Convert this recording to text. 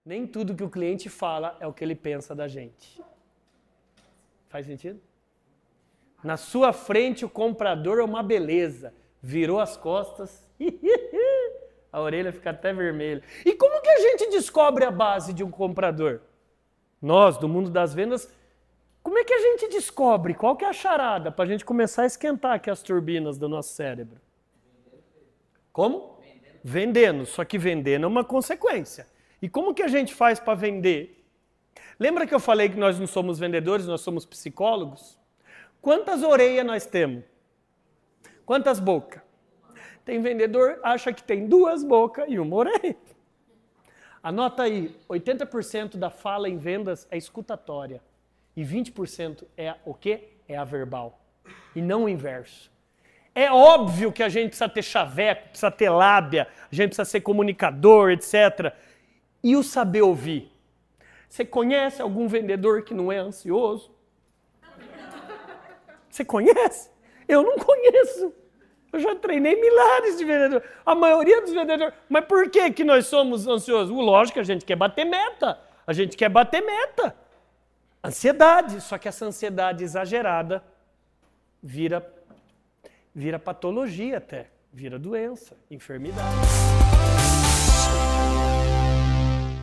Nem tudo que o cliente fala é o que ele pensa da gente. Faz sentido? Na sua frente, o comprador é uma beleza. Virou as costas, a orelha fica até vermelha. E como que a gente descobre a base de um comprador? Nós, do mundo das vendas, como é que a gente descobre? Qual que é a charada para a gente começar a esquentar aqui as turbinas do nosso cérebro? Como? Vendendo. Só que vendendo é uma consequência. E como que a gente faz para vender? Lembra que eu falei que nós não somos vendedores, nós somos psicólogos? Quantas orelhas nós temos? Quantas bocas? Tem vendedor que acha que tem 2 bocas e 1 orelha. Anota aí, 80% da fala em vendas é escutatória. E 20% é o quê? É a verbal. E não o inverso. É óbvio que a gente precisa ter chaveco, precisa ter lábia, a gente precisa ser comunicador, etc. E o saber ouvir? Você conhece algum vendedor que não é ansioso? Você conhece? Eu não conheço. Eu já treinei milhares de vendedores. A maioria dos vendedores. Mas por que nós somos ansiosos? Lógico que a gente quer bater meta. A gente quer bater meta. Ansiedade. Só que essa ansiedade exagerada vira patologia até. Vira doença, enfermidade.